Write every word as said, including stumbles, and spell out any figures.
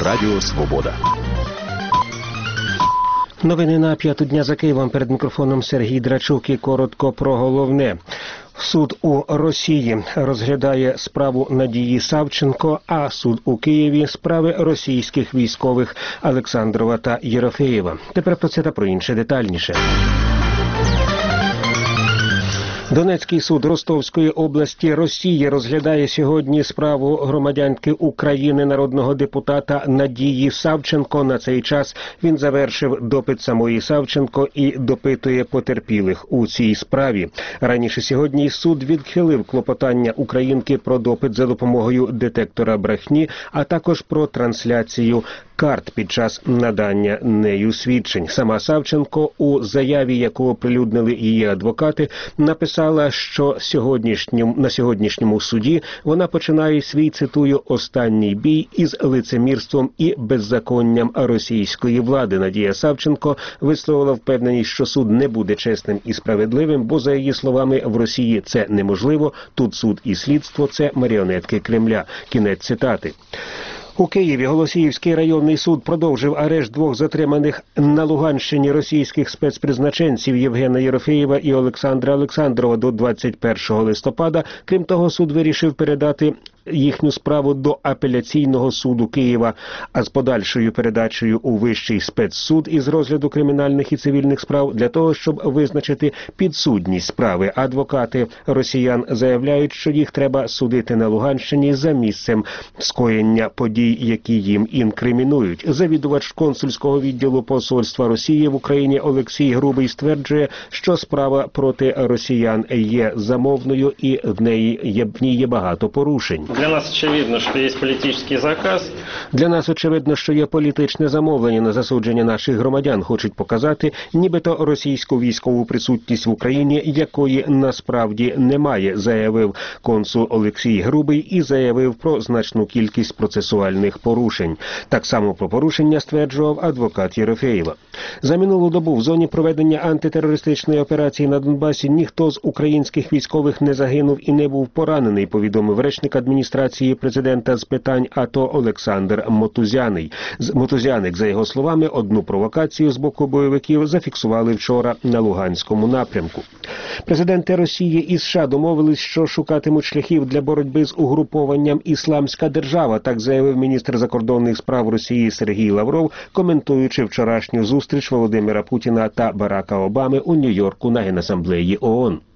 Радіо Свобода. Новини на п'яту дня за Києвом. Перед мікрофоном Сергій Драчук і коротко про головне. Суд у Росії розглядає справу Надії Савченко, а суд у Києві – справи російських військових Олександрова та Єрофеєва. Тепер про це та про інше детальніше. Донецький суд Ростовської області Росії розглядає сьогодні справу громадянки України, народного депутата Надії Савченко. На цей час він завершив допит самої Савченко і допитує потерпілих у цій справі. Раніше сьогодні суд відхилив клопотання українки про допит за допомогою детектора брехні, а також про трансляцію карт під час надання нею свідчень. Сама Савченко у заяві, яку оприлюднили її адвокати, написала, що сьогоднішньому, на сьогоднішньому суді вона починає свій, цитую, «останній бій із лицемірством і беззаконням російської влади». Надія Савченко висловила впевненість, що суд не буде чесним і справедливим, бо, за її словами, в Росії це неможливо, тут суд і слідство – це маріонетки Кремля. Кінець цитати. У Києві Голосіївський районний суд продовжив арешт двох затриманих на Луганщині російських спецпризначенців Євгена Єрофеєва і Олександра Олександрова до двадцять першого листопада. Крім того, суд вирішив передати їхню справу до апеляційного суду Києва, а з подальшою передачею у Вищий спецсуд із розгляду кримінальних і цивільних справ для того, щоб визначити підсудність справи. Адвокати росіян заявляють, що їх треба судити на Луганщині за місцем скоєння подій, які їм інкримінують. Завідувач консульського відділу посольства Росії в Україні Олексій Грубий стверджує, що справа проти росіян є замовною і в неї є, в ній є багато порушень. Для нас очевидно, що є політичний заказ. Для нас очевидно, що є політичне замовлення на засудження наших громадян. Хочуть показати, нібито російську військову присутність в Україні, якої насправді немає, заявив консул Олексій Грубий і заявив про значну кількість процесуальних порушень. Так само про порушення стверджував адвокат Єрофеєва. За минулу добу в зоні проведення антитерористичної операції на Донбасі ніхто з українських військових не загинув і не був поранений, повідомив речник адміністрації президента з питань АТО Олександр Мотузяний. Мотузяник, за його словами, одну провокацію з боку бойовиків зафіксували вчора на Луганському напрямку. Президенти Росії і США домовились, що шукатимуть шляхів для боротьби з угрупованням «Ісламська держава», так заявив міністр закордонних справ Росії Сергій Лавров, коментуючи вчорашню зустріч Володимира Путіна та Барака Обами у Нью-Йорку на Генасамблеї ООН.